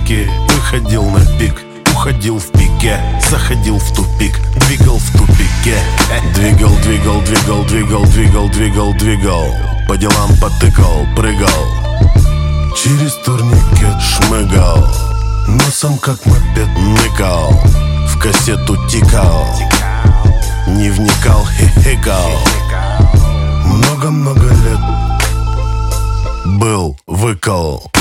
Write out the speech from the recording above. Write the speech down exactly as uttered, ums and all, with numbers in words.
пике, выходил на пик, уходил в пике, заходил в тупик, двигал в тупике. Двигал, двигал, двигал, двигал, двигал, двигал, двигал, по делам потыкал, прыгал, через турникет шмыгал, носом как мопед ныкал, в кассету тикал, не вникал, хихикал. Много-много лет был, выкал.